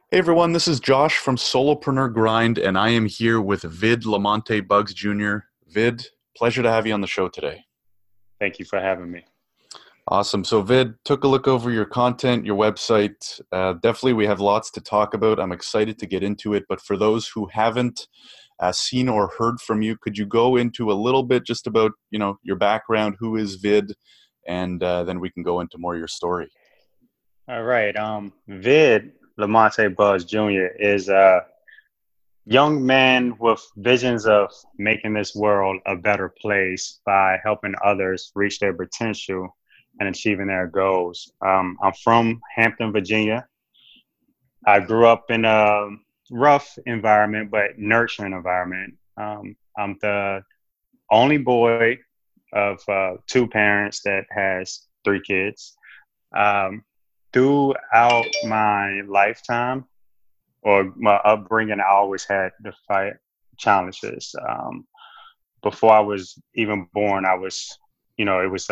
Hey everyone, this is Josh from Solopreneur Grind, and I am here with Vid Lamonte Bugs Jr. Vid, pleasure to have you on the show today. Thank you for having me. Awesome. So, Vid, took a look over your content, your website. Definitely, we have lots to talk about. I'm excited to get into it. But for those who haven't seen or heard from you, could you go into a little bit just about your background? Who is Vid, and then we can go into more of your story. All right. Vid Lamonte Buzz Jr. is a young man with visions of making this world a better place by helping others reach their potential and achieving their goals. I'm from Hampton, Virginia. I grew up in a rough environment, but nurturing environment. I'm the only boy of two parents that has three kids. Um, Throughout my lifetime or my upbringing, I always had to fight challenges. Before I was even born, it was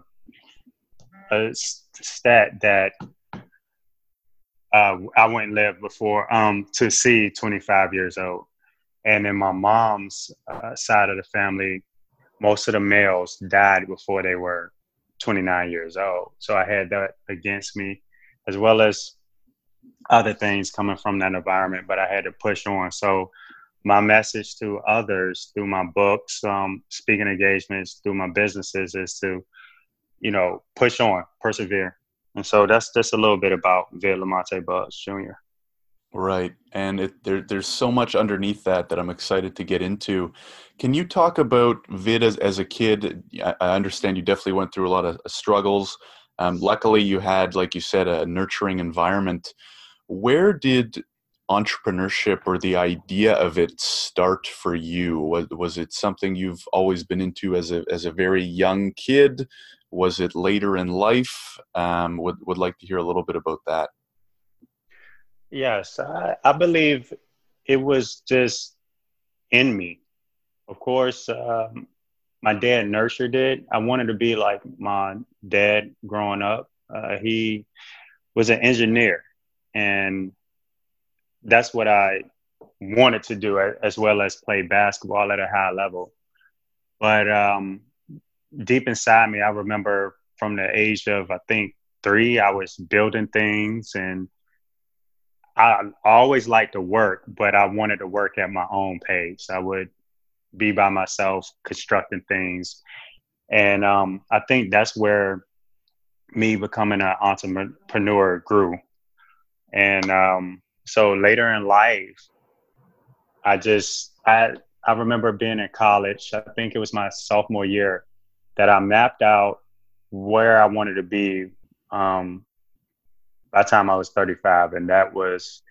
a stat that I wouldn't live before to see 25 years old. And in my mom's side of the family, most of the males died before they were 29 years old. So I had that against me, as well as other things coming from that environment, but I had to push on. So my message to others through my books, speaking engagements, through my businesses is to, push on, persevere. And so that's just a little bit about Vid Lamonte Buzz Jr. Right. And there's so much underneath that I'm excited to get into. Can you talk about Vid as a kid? I understand you definitely went through a lot of struggles. Luckily, you had, like you said, a nurturing environment. Where did entrepreneurship or the idea of it start for you? Was it something you've always been into as a very young kid? Was it later in life? Would like to hear a little bit about that. Yes, I believe it was just in me. Of course, my dad nurtured it. I wanted to be like my dad growing up. He was an engineer, and that's what I wanted to do, as well as play basketball at a high level. But deep inside me, I remember from the age of, I think, 3, I was building things, and I always liked to work, but I wanted to work at my own pace. I would be by myself constructing things. And I think that's where me becoming an entrepreneur grew. And so later in life, I just I remember being in college. I think it was my sophomore year that I mapped out where I wanted to be um, by the time I was 35, and that was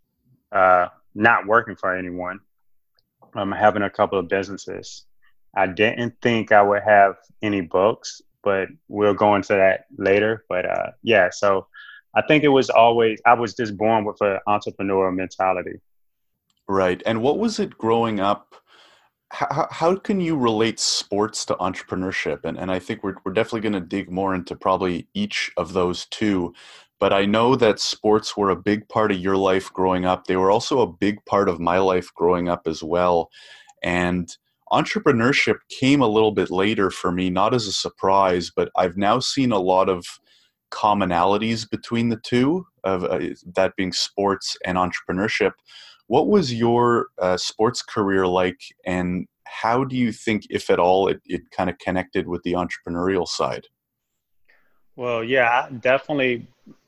not working for anyone. Having a couple of businesses. I didn't think I would have any books, but we'll go into that later. But yeah, so I think it was always, I was just born with an entrepreneurial mentality. Right. And what was it growing up? How can you relate sports to entrepreneurship? And I think we're definitely going to dig more into probably each of those two. But I know that sports were a big part of your life growing up. They were also a big part of my life growing up as well. And entrepreneurship came a little bit later for me, not as a surprise, but I've now seen a lot of commonalities between the two, of that being sports and entrepreneurship. What was your sports career like, and how do you think, if at all, it kind of connected with the entrepreneurial side? Well, yeah, I definitely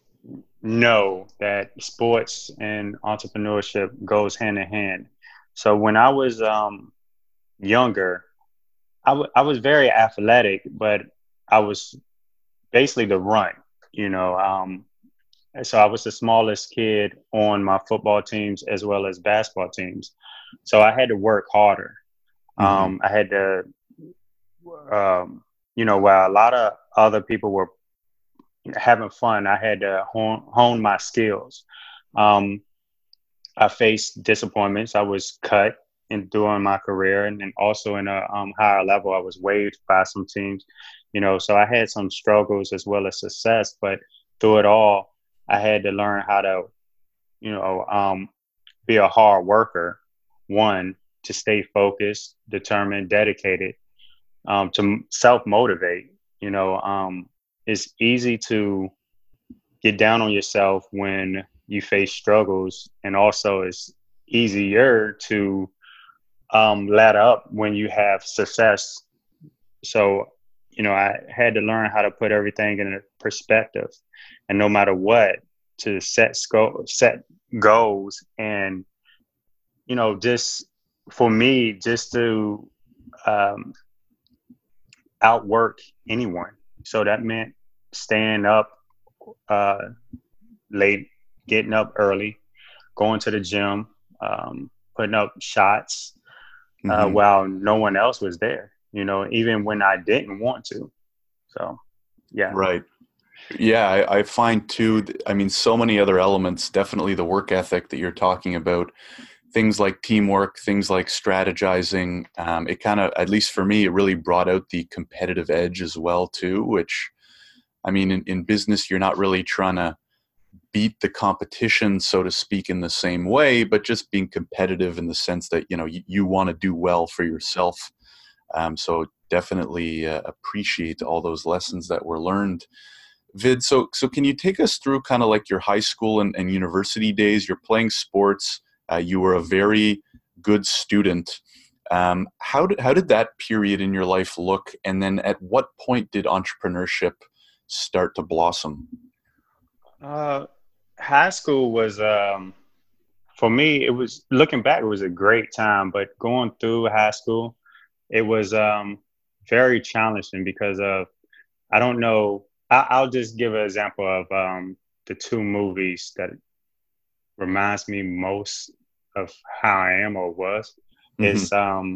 know that sports and entrepreneurship goes hand in hand. So when I was younger, I was very athletic, but I was basically the run, you know. So I was the smallest kid on my football teams as well as basketball teams. So I had to work harder. Hmm. I had to, while a lot of other people were having fun, I had to hone my skills. Um, I faced disappointments. I was cut in during my career, and then also in a higher level, I was waived by some teams. So I had some struggles as well as success. But through it all, I had to learn how to you know, be a hard worker, one, to stay focused, determined, dedicated, to self motivate. You know, it's easy to get down on yourself when you face struggles, and also it's easier to let up when you have success. So, you know, I had to learn how to put everything in a perspective, and no matter what, to set goals, and you know, just for me, just to um, outwork anyone. So that meant staying up uh, late, getting up early, going to the gym, putting up shots Hmm. while no one else was there. You know, even when I didn't want to. So, yeah. Right. Yeah, I find too, I mean, so many other elements, definitely the work ethic that you're talking about, things like teamwork, things like strategizing. It kind of, at least for me, it really brought out the competitive edge as well too, which, I mean, in business, you're not really trying to beat the competition, so to speak, in the same way, but just being competitive in the sense that, you know, you want to do well for yourself. So definitely appreciate all those lessons that were learned. Vid, so can you take us through kind of like your high school and university days? You're playing sports. You were a very good student. How did that period in your life look? And then at what point did entrepreneurship start to blossom? Uh, High school was, for me, it was looking back, it was a great time, but going through high school, it was very challenging because of, I don't know, I'll just give an example of the two movies that reminds me most of how I am or was. Hmm. It's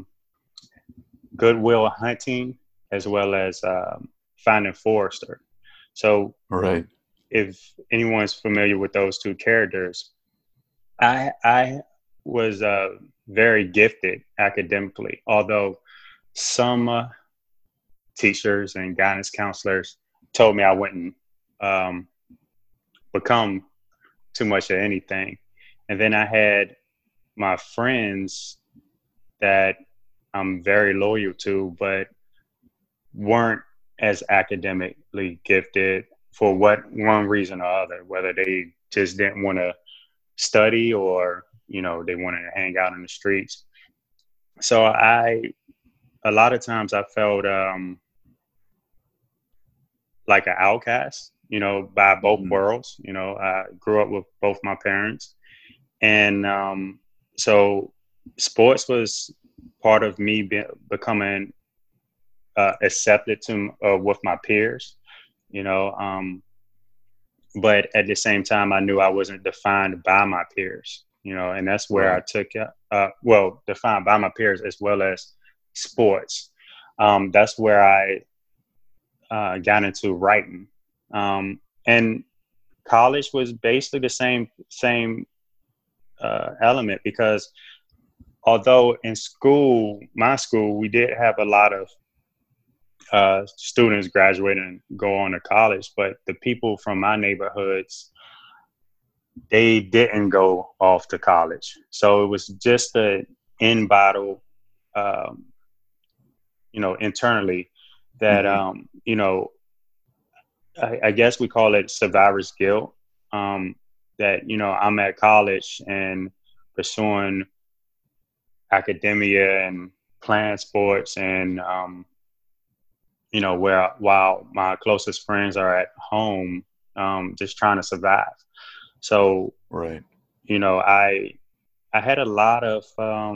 Good Will Hunting as well as Finding Forrester. So Right. if anyone's familiar with those two characters, I was very gifted academically, although some teachers and guidance counselors told me I wouldn't um, become too much of anything. And then I had my friends that I'm very loyal to, but weren't as academically gifted for what one reason or other, whether they just didn't want to study or, you know, they wanted to hang out in the streets. So a lot of times I felt like an outcast, you know, by both Hmm. worlds. You know, I grew up with both my parents. And so sports was part of me becoming accepted to with my peers, you know. But at the same time, I knew I wasn't defined by my peers, you know, and that's where I Right. took it. Well, defined by my peers as well as sports. That's where I got into writing, and college was basically the same element because although in school, my school, we did have a lot of students graduate and go on to college, but the people from my neighborhoods, they didn't go off to college. So it was just a in battle, um, you know, internally that, Hmm. you know, I guess we call it survivor's guilt. That, you know, I'm at college and pursuing academia and playing sports and, you know, where while my closest friends are at home, just trying to survive. So, Right. you know, I had a lot of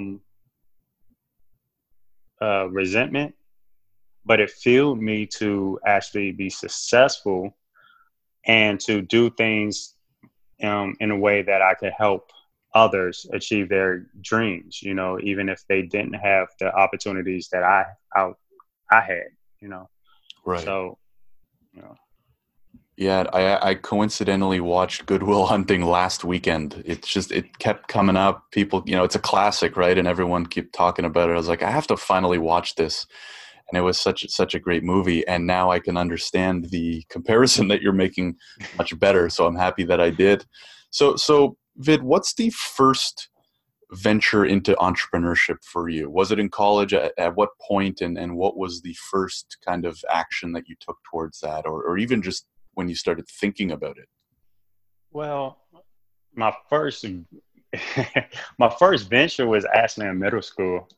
resentment, but it fueled me to actually be successful and to do things in a way that I could help others achieve their dreams. You know, even if they didn't have the opportunities that I, I had. You know, Right. so you know. Yeah, I coincidentally watched Good Will Hunting last weekend. It's just it kept coming up. People, you know, it's a classic, right? And everyone kept talking about it. I was like, I have to finally watch this. And it was such a great movie. And now I can understand the comparison that you're making much better. So I'm happy that I did. So Vid, what's the first venture into entrepreneurship for you? Was it in college? At what point, and what was the first kind of action that you took towards that, or even just when you started thinking about it? Well, my first my first venture was actually in middle school.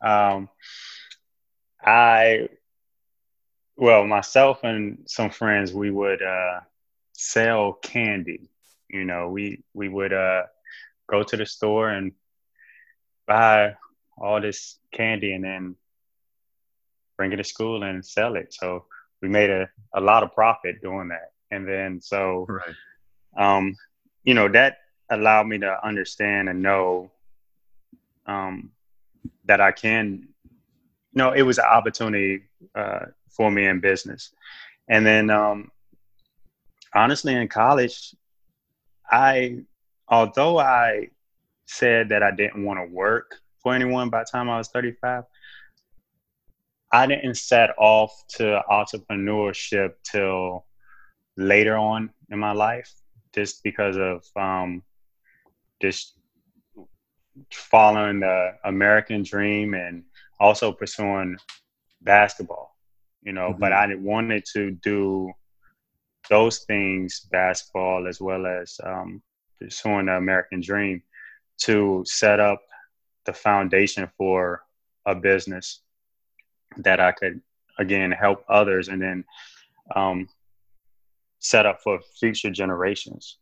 I well, myself and some friends, we would sell candy. We would go to the store and buy all this candy and then bring it to school and sell it. So we made a lot of profit doing that. And then Right. um, that allowed me to understand and know um, that I can, it was an opportunity for me in business. And then honestly, in college, although I said that I didn't want to work for anyone by the time I was 35, I didn't set off to entrepreneurship till later on in my life, just because of just following the American dream and also pursuing basketball, but Mhm. I wanted to do those things, basketball as well as pursuing the American dream, to set up the foundation for a business that I could again help others and then um, set up for future generations.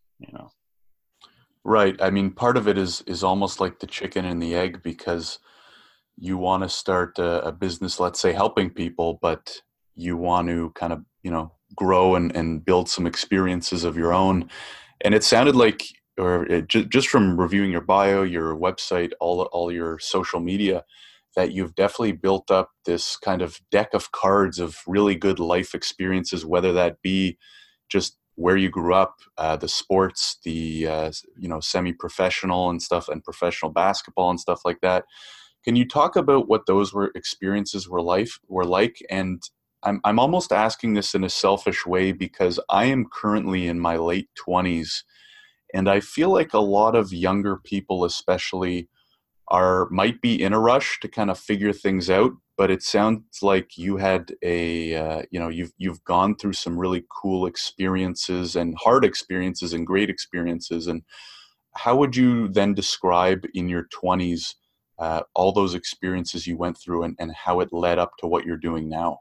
Right. I mean, part of it is almost like the chicken and the egg, because you want to start a business, let's say helping people, but you want to kind of, grow and build some experiences of your own. And it sounded like, just from reviewing your bio, your website, all your social media, that you've definitely built up this kind of deck of cards of really good life experiences, whether that be just where you grew up, the sports, the semi-professional and stuff, and professional basketball and stuff like that. Can you talk about what those experiences were like? And I'm almost asking this in a selfish way, because I am currently in my late 20s, and I feel like a lot of younger people especially might be in a rush to kind of figure things out. But it sounds like you had you've gone through some really cool experiences and hard experiences and great experiences. And how would you then describe in your 20s all those experiences you went through, and how it led up to what you're doing now?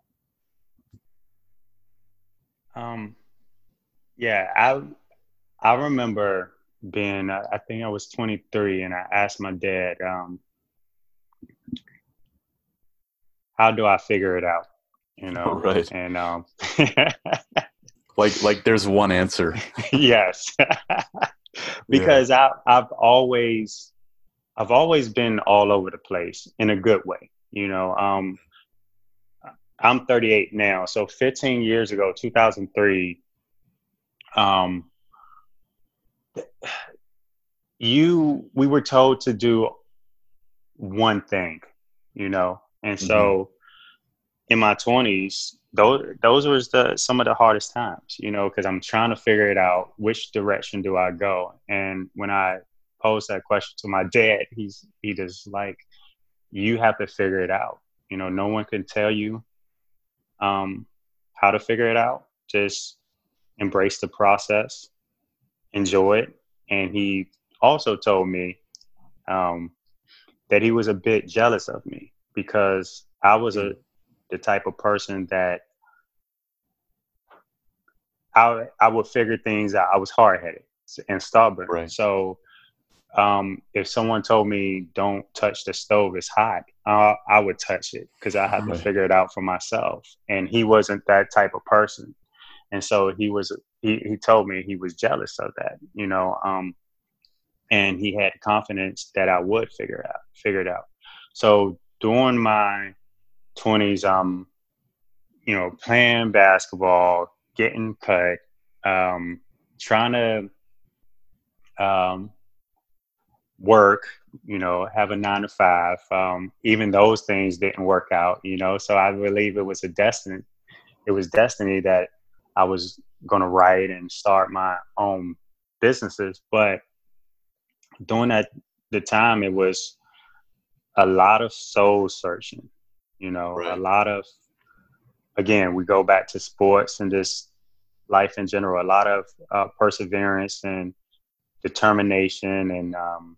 Um, yeah, I remember being I think I was 23, and I asked my dad, how do I figure it out? Right. And Like there's one answer. yes, Yeah. because I've always been all over the place in a good way. I'm 38 now, so 15 years ago, 2003, um, we were told to do one thing, and Hmm. so in my 20s, those was some of the hardest times, because I'm trying to figure it out. Which direction do I go? And when I posed that question to my dad, he just like, you have to figure it out. No one can tell you um, how to figure it out. Just embrace the process, enjoy it. And he also told me um, that he was a bit jealous of me because I was the type of person that I would figure things out. I was hard headed and stubborn. Right. So if someone told me don't touch the stove, it's hot, I would touch it because I had to Right. figure it out for myself. And he wasn't that type of person, and so he told me he was jealous of that, and he had confidence that I would figure it out. So during my 20s, playing basketball, getting cut, um, trying to work, have a 9 to 5. Even those things didn't work out, So I believe it was a destiny. It was destiny that I was going to write and start my own businesses. But during the time, it was a lot of soul searching, a Right. lot of, again, we go back to sports and just life in general, a lot of perseverance and determination and,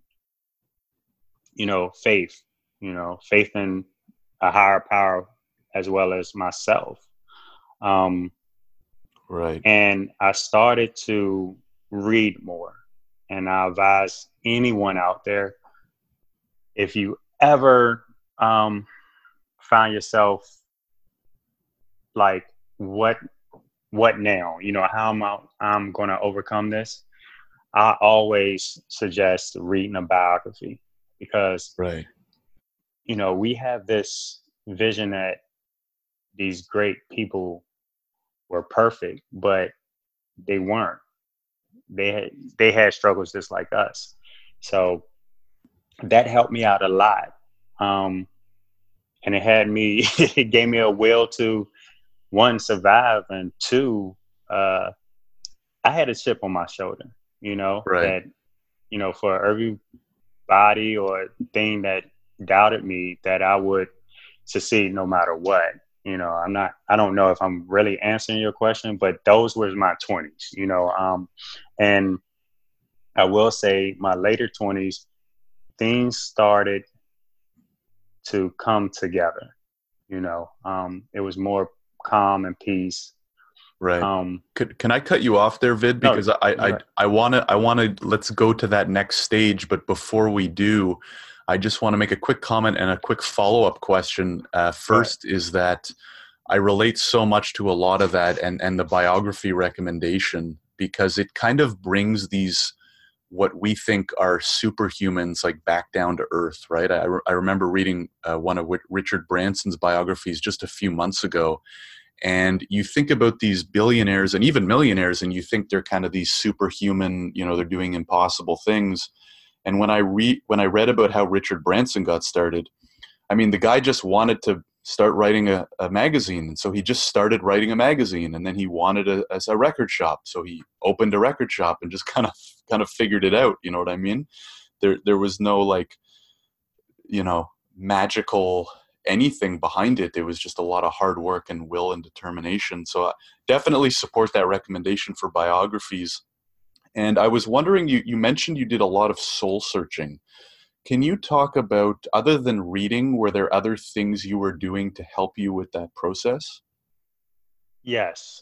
faith, faith in a higher power as well as myself. Um, Right. and I started to read more. And I advise anyone out there, if you ever find yourself like, what now? How I'm going to overcome this? I always suggest reading a biography because, Right. we have this vision that these great people were perfect, but they weren't. They had struggles just like us. So that helped me out a lot. Um, and it gave me a will to, one, survive, and two, uh, I had a chip on my shoulder, Right. that, for everybody or thing that doubted me, that I would succeed no matter what. I don't know if I'm really answering your question, but those were my 20s, and I will say my later 20s, things started to come together. It was more calm and peace. Right. Um, Can I cut you off there, Vid? no, Because I wanna let's go to that next stage. But before we do, I just want to make a quick comment and a quick follow-up question. but First is that I relate so much to a lot of that and the biography recommendation because it kind of brings these what we think are superhumans like back down to earth, right? I remember reading one of Richard Branson's biographies just a few months ago, and you think about these billionaires and even millionaires and you think they're kind of these superhuman, they're doing impossible things. And when I read about how Richard Branson got started, I mean, the guy just wanted to start writing a magazine, and so he just started writing a magazine, and then he wanted a record shop, so he opened a record shop and just kind of figured it out. You know what I mean? There was no like, magical anything behind it. It was just a lot of hard work and will and determination. So I definitely support that recommendation for biographies. And I was wondering, you mentioned you did a lot of soul searching. Can you talk about, other than reading, were there other things you were doing to help you with that process? yes,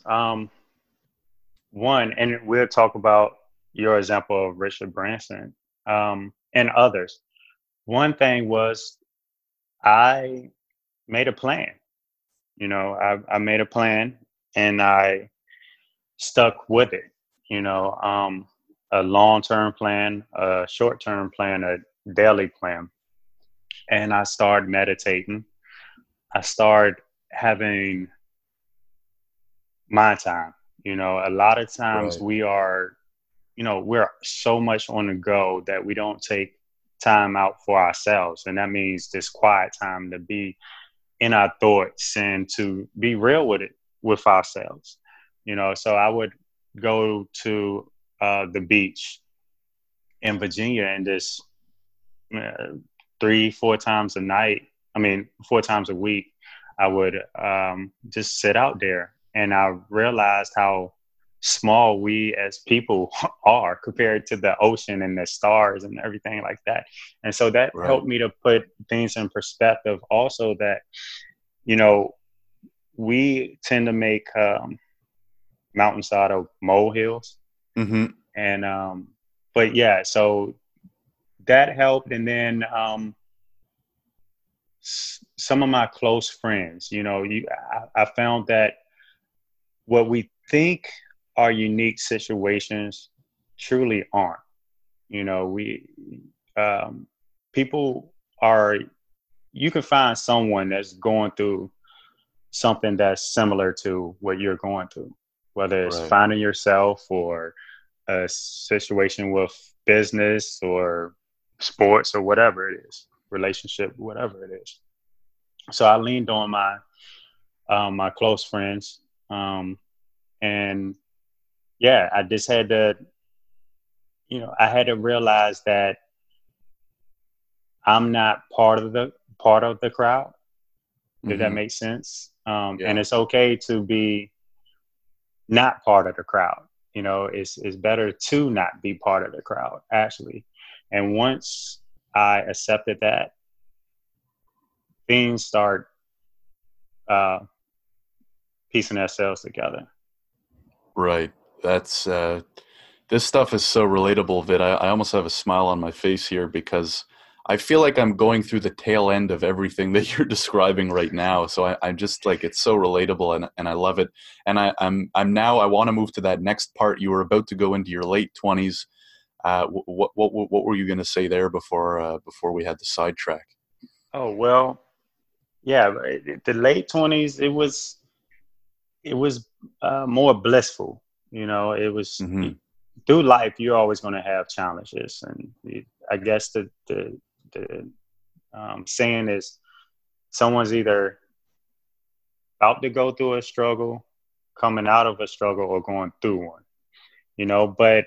one, and we'll talk about your example of Richard Branson, and others. One thing was, I made a plan. I made a plan and I stuck with it. A long-term plan, a short-term plan, a daily plan, and I started meditating. I started having my time. A lot of times Right. we're so much on the go that we don't take time out for ourselves. And that means this quiet time to be in our thoughts and to be real with ourselves. So I would go to the beach in Virginia and just uh, 3, 4 times a night. I mean, 4 times a week, I would just sit out there. And I realized how small we as people are compared to the ocean and the stars and everything like that. And so that Right. helped me to put things in perspective. Also, that, you know, we tend to make mountains out of molehills. Mm-hmm. And, but yeah, so that helped. And then some of my close friends, I found that what we think are unique situations truly aren't. We um, people are. You can find someone that's going through something that's similar to what you're going through, whether it's Right. finding yourself or a situation with business or sports or whatever it is, relationship, whatever it is. So I leaned on my close friends, and yeah, I just had to, I had to realize that. I'm not part of the crowd, if that Mm-hmm. makes sense. And Yeah. it's okay to be not part of the crowd. You know, it's better to not be part of the crowd, actually. And once I accepted that, things start uh, piecing themselves together. Right. That's this stuff is so relatable, Vid. I almost have a smile on my face here because I feel like I'm going through the tail end of everything that you're describing right now. So I'm just like it's so relatable and I love it. And I'm now I want to move to that next part. You were about to go into your late 20s. What were you going to say there before we had the sidetrack? Oh well, yeah. The late 20s, it was more blissful. You know, it was Hmm. through life. You're always going to have challenges, and I guess the saying is someone's either about to go through a struggle, coming out of a struggle, or going through one. You know, but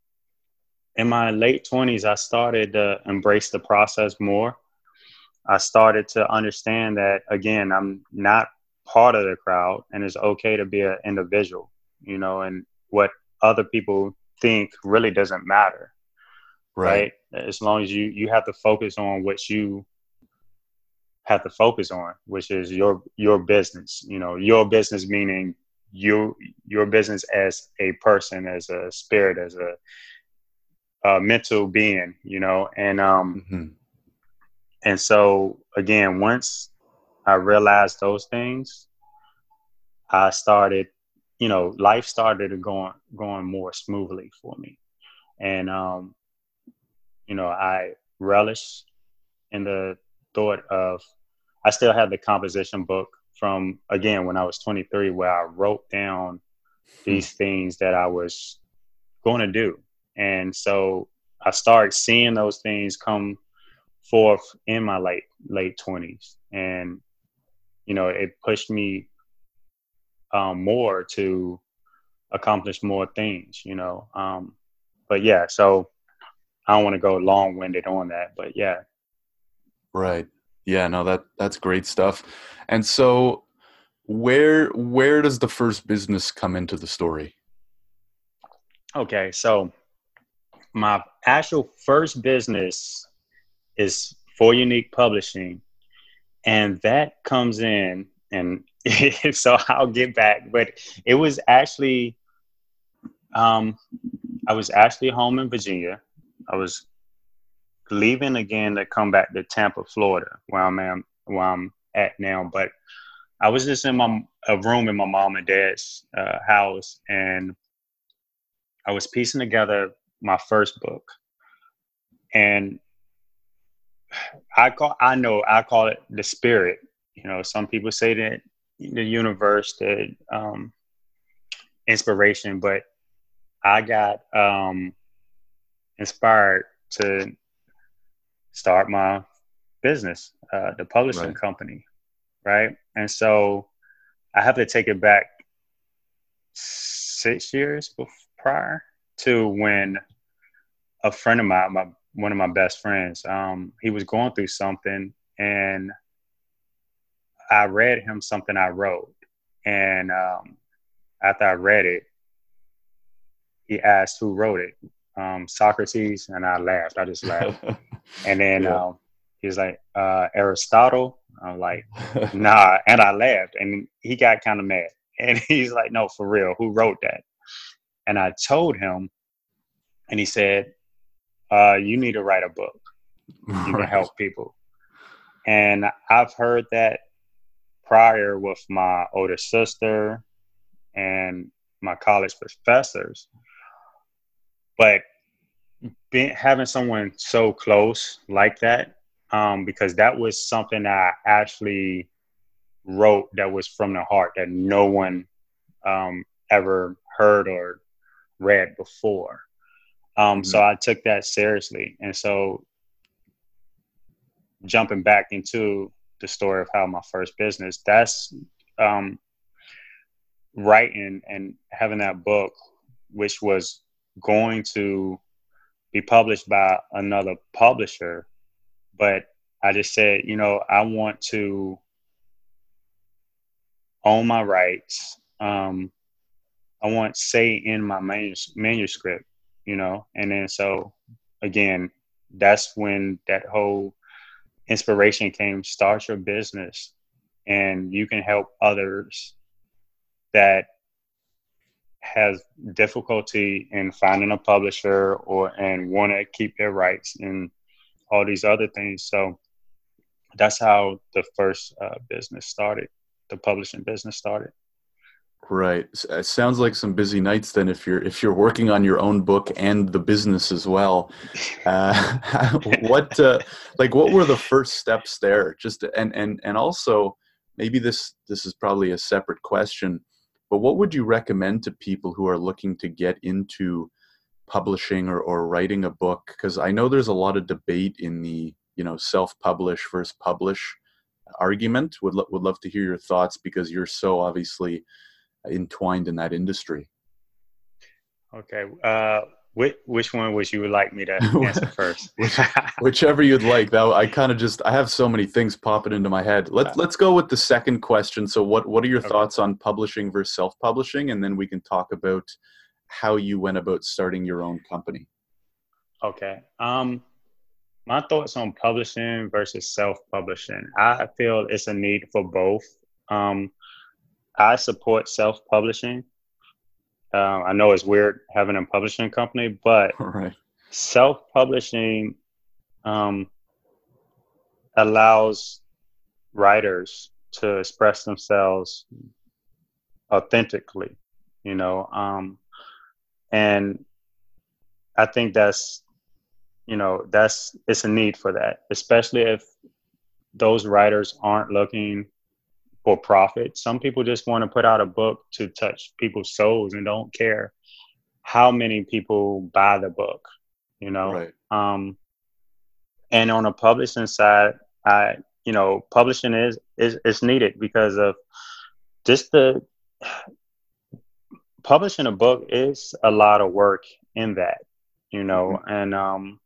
in my late 20s, I started to embrace the process more. I started to understand that, again, I'm not part of the crowd and it's okay to be an individual, you know, and what other people think really doesn't matter, Right. right? As long as you have to focus on what you have to focus on, which is your business, you know, your business meaning your business as a person, as a spirit, as a mental being, you know, Hmm. and so again, once I realized those things, I started, you know, life started going more smoothly for me, and you know, I relish in the thought of I still have the composition book from again when I was 23, where I wrote down these things that I was going to do, and so I started seeing those things come forth in my late 20s, and you know, it pushed me more to accomplish more things, you know. But yeah, so I don't want to go long winded on that, but yeah. Right. Yeah, no, that's great stuff. And so where does the first business come into the story? Okay, so my actual first business is For Unique Publishing, and that comes in, and so I'll get back, but it was actually, um, I was actually home in Virginia. I was leaving again to come back to Tampa, Florida, where I'm at now. But I was just in my a room in my mom and dad's house, and I was piecing together my first book. And I call it the spirit. You know, some people say that the universe, the inspiration, but I got inspired to start my business, the publishing Right. company, right? And so I have to take it back 6 years prior to when a friend of mine, one of my best friends, he was going through something, and I read him something I wrote, and after I read it, he asked who wrote it, Socrates, and I laughed. I just laughed, and then Yeah. he was like, Aristotle. I'm like, nah, and I laughed, and he got kind of mad, and he's like, no, for real, who wrote that? And I told him, and he said, you need to write a book. You can Right. help people. And I've heard that prior with my older sister and my college professors, but having someone so close like that, because that was something I actually wrote that was from the heart that no one ever heard or read before. So Mhm. I took that seriously. And so jumping back into the story of how my first business, that's um, writing and having that book, which was going to be published by another publisher, but I just said, I want to own my rights. I want say in my manuscript, and then so again, that's when that whole inspiration came. Start your business, and you can help others that has difficulty in finding a publisher and want to keep their rights and all these other things. So that's how the first business started. The publishing business started. Right. It sounds like some busy nights then if you're working on your own book and the business as well. What were the first steps there? Just and also maybe this is probably a separate question, but what would you recommend to people who are looking to get into publishing or writing a book? Because I know there's a lot of debate in the self-publish versus publish argument. Would love to hear your thoughts because you're so obviously entwined in that industry. Okay. Which one would you like me to answer first? Whichever you'd like. That I have so many things popping into my head. Let's go with the second question. So what are your thoughts on publishing versus self-publishing? And then we can talk about how you went about starting your own company. Okay. My thoughts on publishing versus self-publishing. I feel it's a need for both. I support self-publishing. I know it's weird having a publishing company, but right. Self-publishing allows writers to express themselves authentically, and I think it's a need for that, especially if those writers aren't looking for profit. Some people just want to put out a book to touch people's souls and don't care how many people buy the book, Right. And on a publishing side, publishing is needed because of just publishing a book is a lot of work in that, and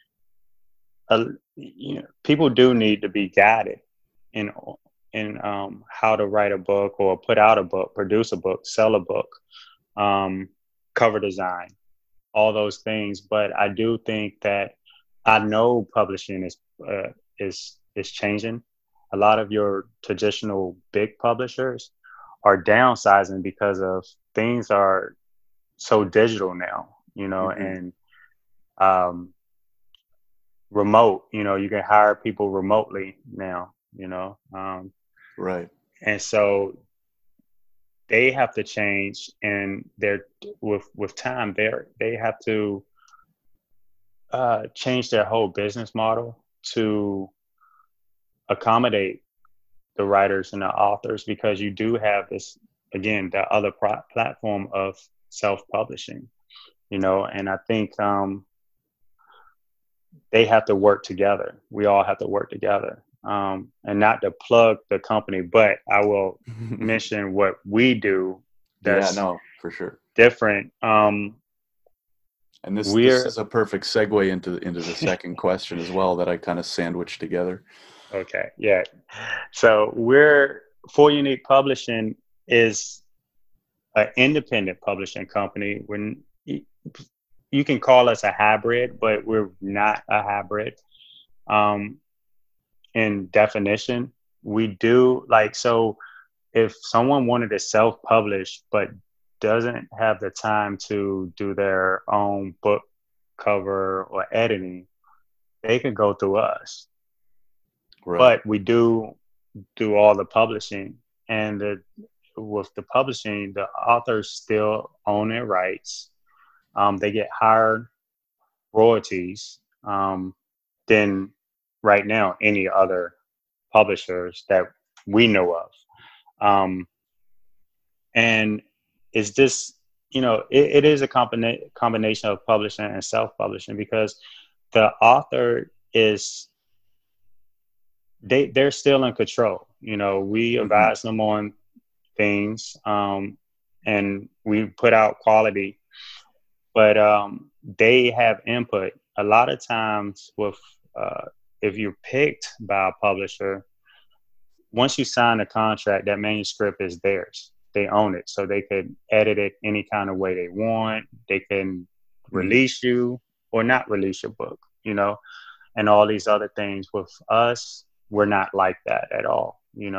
people do need to be guided in how to write a book or put out a book, produce a book, sell a book, cover design, all those things. But I do think that I know publishing is changing. A lot of your traditional big publishers are downsizing because of things are so digital now, and remote. You can hire people remotely now. Right. And so they have to change, and they're with time they have to change their whole business model to accommodate the writers and the authors, because you do have this, again, the other platform of self-publishing, and I think they have to work together. We all have to work together. And not to plug the company, but I will mention what we do. That's for sure different. And this is a perfect segue into the second question as well that I kind of sandwiched together. Okay, yeah. So For Unique Publishing is an independent publishing company. When you can call us a hybrid, but we're not a hybrid. In definition, we do so if someone wanted to self-publish but doesn't have the time to do their own book cover or editing, they can go through us. Right. But we do all the publishing, and with the publishing, the authors still own their rights. They get higher royalties than right now any other publishers that we know of. And it's just, it is a combination of publishing and self-publishing, because the author they're still in control. We advise them on things, and we put out quality, but they have input. A lot of times with if you're picked by a publisher, once you sign a contract, that manuscript is theirs. They own it. So they could edit it any kind of way they want. They can Mm. release you or not release your book, and all these other things. With us, we're not like that at all.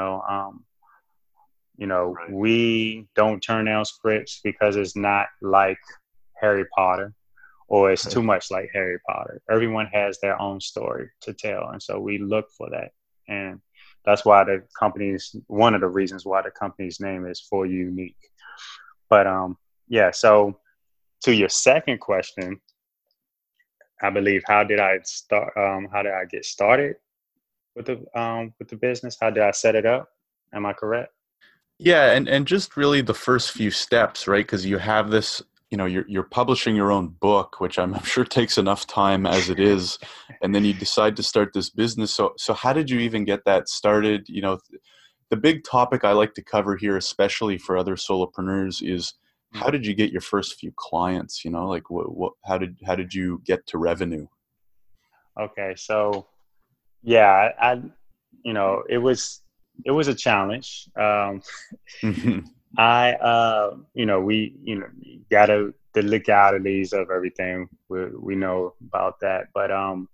Right. We don't turn down scripts because it's not like Harry Potter or it's too Right. much like Harry Potter. Everyone has their own story to tell. And so we look for that. And that's why one of the reasons why the company's name is For You Unique. But yeah, so to your second question, I believe, how did I start? How did I get started with the business? How did I set it up? Am I correct? Yeah, and just really the first few steps, right? Because you have this, you're publishing your own book, which I'm sure takes enough time as it is, and then you decide to start this business. So how did you even get that started? The big topic I like to cover here, especially for other solopreneurs, is how did you get your first few clients? Like how did you get to revenue? Okay, so yeah, it was a challenge. Hmm. We gotta the legalities of everything. We know about that, but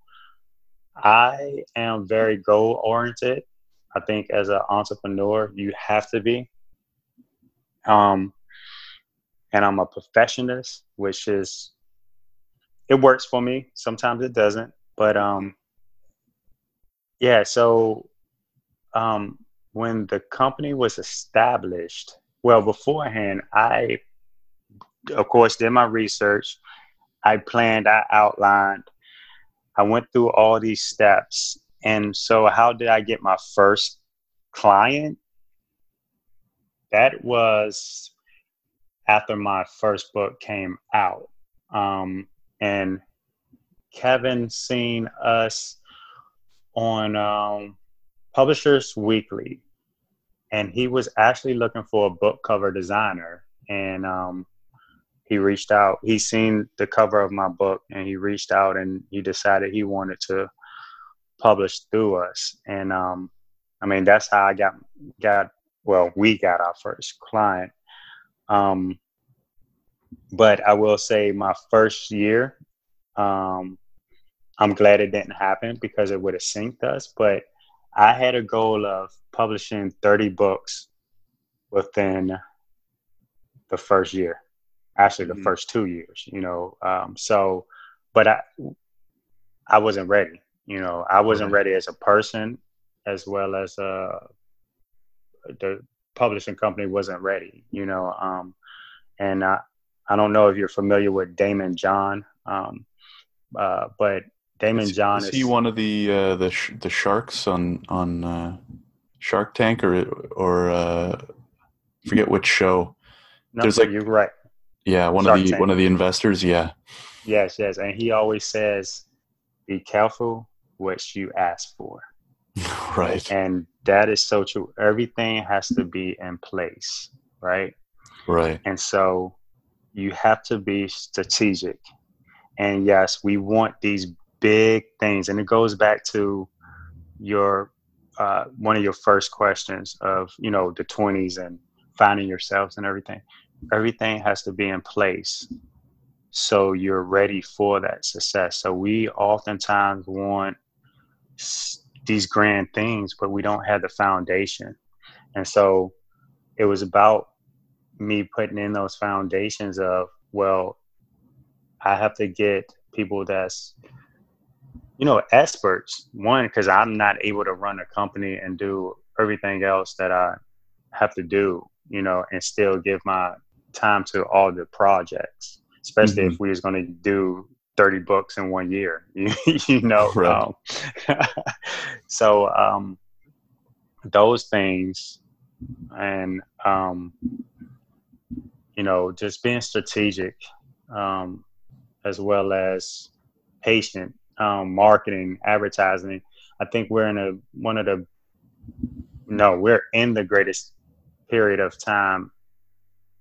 I am very goal oriented. I think as an entrepreneur, you have to be. Um, and I'm a perfectionist, which is it works for me. Sometimes it doesn't, but yeah. So um, when the company was established, well, beforehand, I of course did my research. I planned, I outlined, I went through all these steps. And so, how did I get my first client? That was after my first book came out. And Kevin seen us on Publishers Weekly, and he was actually looking for a book cover designer. And he reached out. He seen the cover of my book, and he reached out, and he decided he wanted to publish through us. And that's how I we got our first client. But I will say my first year, um, I'm glad it didn't happen because it would have synced us. But I had a goal of publishing 30 books within the first year, actually the Hmm. first 2 years. But I wasn't ready. I wasn't Right. ready as a person, as well as the publishing company wasn't ready. And I don't know if you're familiar with Damon John, but Damon John Is he is one of the sharks on Shark Tank or forget which show? no, There's like, you're right, yeah, one of Shark the Tank. one of the investors. Yeah. Yes, yes, and he always says, "Be careful what you ask for," Right. and that is so true. Everything has to be in place, right? Right. And so you have to be strategic. And yes, we want these big things, and it goes back to your one of your first questions of the 20s and finding yourselves and everything. Everything has to be in place so you're ready for that success. So we oftentimes want these grand things, but we don't have the foundation. And so it was about me putting in those foundations of, well, I have to get people that's experts. One, because I'm not able to run a company and do everything else that I have to do, and still give my time to all the projects, especially Hmm. if we was going to do 30 books in 1 year, you know. Right. So those things, and just being strategic, um, as well as patient, marketing, advertising. I think we're in we're in the greatest period of time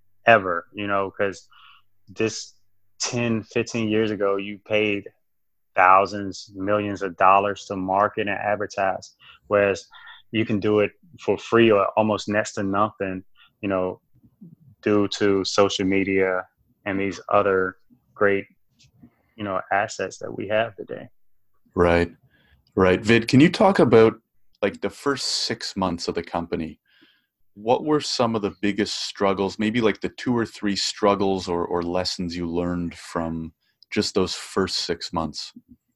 ever, because this 10, 15 years ago, you paid thousands, millions of dollars to market and advertise, whereas you can do it for free or almost next to nothing, you know, due to social media and these other great, you know, assets that we have today. Right. Right. Vid, can you talk about like the first 6 months of the company? What were some of the biggest struggles, maybe like the 2 or 3 struggles or lessons you learned from just those first 6 months?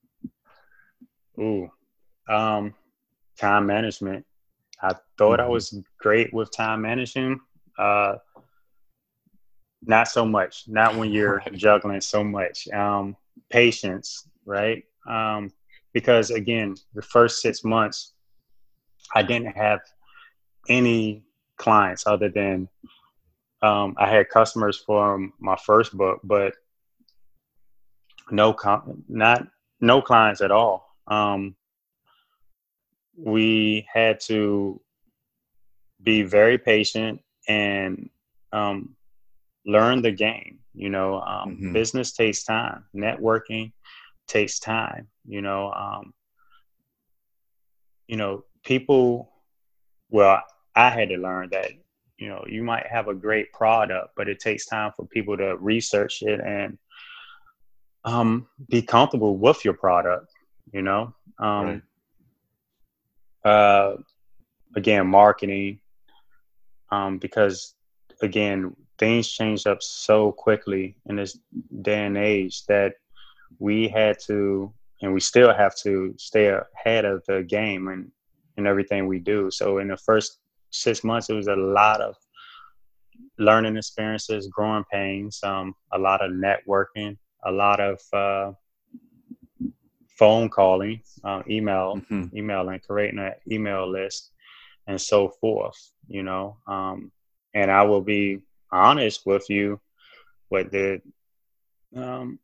Ooh, time management. I thought I Mm-hmm. was great with time managing. Uh, Not so much. Not when you're Right. juggling so much. Patience, right? Because again, the first 6 months, I didn't have any clients other than I had customers for my first book, but not no clients at all. We had to be very patient and um, learn the game. You know, Mm-hmm. business takes time. Networking takes time. People. Well, I had to learn that. You know, you might have a great product, but it takes time for people to research it and be comfortable with your product. You know, Right. um, uh, again, marketing, because again, things changed up so quickly in this day and age that we had to, and we still have to stay ahead of the game and in everything we do. So in the first 6 months, it was a lot of learning experiences, growing pains, a lot of networking, a lot of phone calling, Mm-hmm. emailing, creating an email list, and so forth. And I will be honest with you, what the um,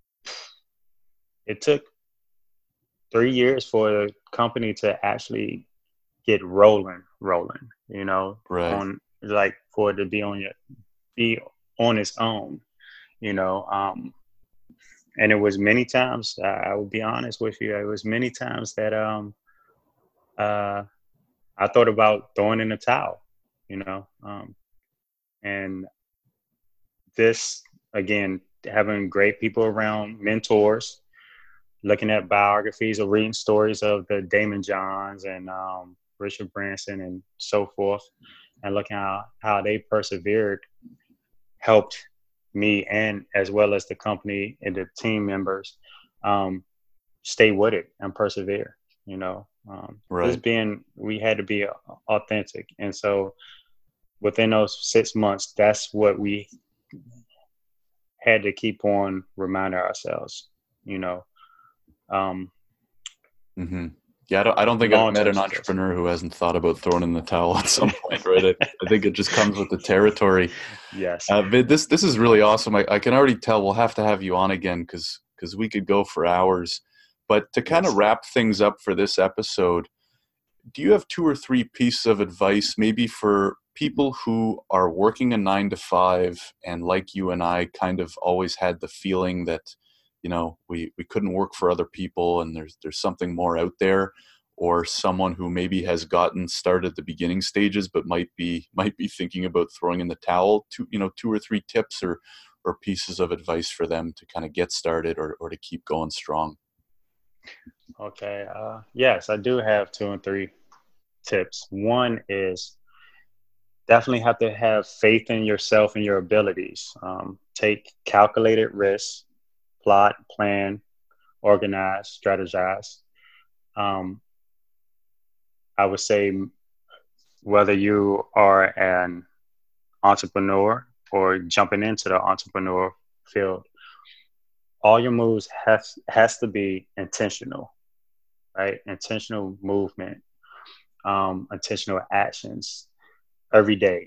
it took 3 years for the company to actually get rolling. Right. On like for it to be on its own. You know, and it was many times. I will be honest with you. It was many times that uh, I thought about throwing in the towel. You know, and this again, having great people around, mentors, looking at biographies or reading stories of the Damon Johns and Richard Branson and so forth, and looking how they persevered helped me and as well as the company and the team members um, stay with it and persevere. Right. We had to be authentic, and so within those 6 months, that's what we had to keep on reminding ourselves. You know, um, Mm-hmm. Yeah, I don't think I've long met term an success. entrepreneur who hasn't thought about throwing in the towel at some point, right? I think it just comes with the territory. Yes. Vid, this is really awesome. I can already tell we'll have to have you on again because we could go for hours. But to kind of Yes. wrap things up for this episode, do you have 2 or 3 pieces of advice, maybe for people who are working a 9 to 5 and like you and I kind of always had the feeling that, we couldn't work for other people and there's something more out there, or someone who maybe has gotten started at the beginning stages but might be thinking about throwing in the towel? 2 or 3 tips or pieces of advice for them to kind of get started or to keep going strong. Okay. Yes, I do have 2 and 3 tips. One is definitely have to have faith in yourself and your abilities. Take calculated risks, plot, plan, organize, strategize. Um, I would say whether you are an entrepreneur or jumping into the entrepreneur field, all your moves has to be intentional, right? Intentional movement, intentional actions every day.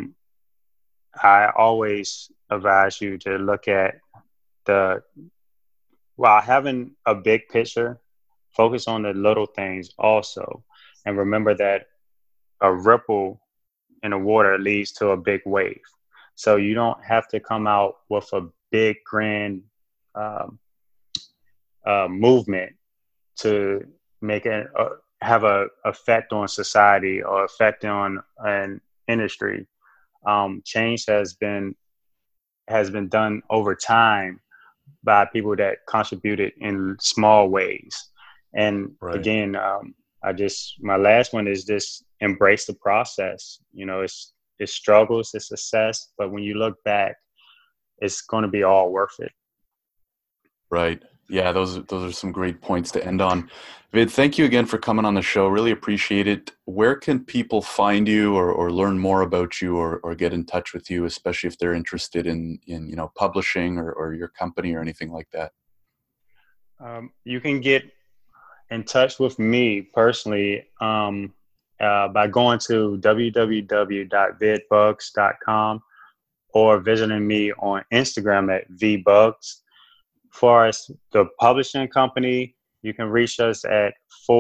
I always advise you to look at the while having a big picture, focus on the little things also, and remember that a ripple in the water leads to a big wave. So you don't have to come out with a big grand um, movement to make have a effect on society or effect on an industry. Change has been done over time by people that contributed in small ways. And Right. again, my last one is just embrace the process. You know, it's struggles, it's success, but when you look back, it's going to be all worth it. Right. Yeah, those are some great points to end on. Vid, thank you again for coming on the show. Really appreciate it. Where can people find you or learn more about you or get in touch with you, especially if they're interested in publishing or your company or anything like that? You can get in touch with me personally by going to www.vidbugs.com or visiting me on Instagram at vbugs. For us, the publishing company, you can reach us at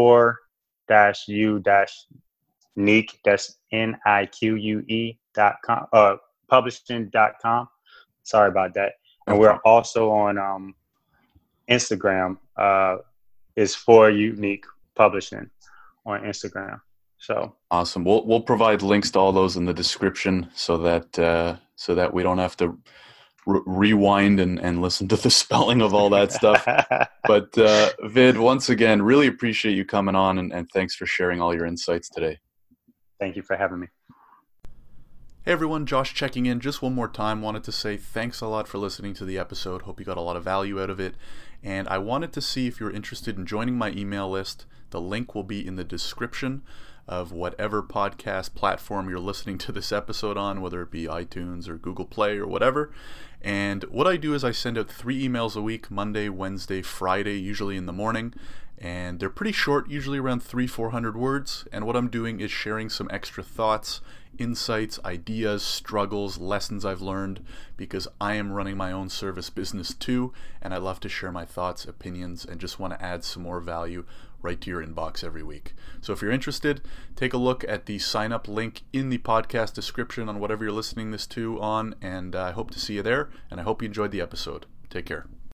4-u-nique, that's nique.com, publishing.com. Sorry about that. No And we're problem. also on Instagram, is For Unique Publishing on Instagram. So Awesome. We'll provide links to all those in the description so that we don't have to rewind and listen to the spelling of all that stuff. But Vid, once again, really appreciate you coming on and thanks for sharing all your insights today. thank you for having me. Hey everyone, Josh checking in just one more time. Wanted to say thanks a lot for listening to the episode. Hope you got a lot of value out of it. And I wanted to see if you're interested in joining my email list. The link will be in the description of whatever podcast platform you're listening to this episode on, whether it be iTunes or Google Play or whatever. And what I do is I send out 3 emails a week, Monday, Wednesday, Friday, usually in the morning. And they're pretty short, usually around 300-400 words. And what I'm doing is sharing some extra thoughts, insights, ideas, struggles, lessons I've learned, because I am running my own service business too, and I love to share my thoughts, opinions, and just want to add some more value right to your inbox every week. So if you're interested, take a look at the sign up link in the podcast description on whatever you're listening this to on, and I hope to see you there, and I hope you enjoyed the episode. Take care.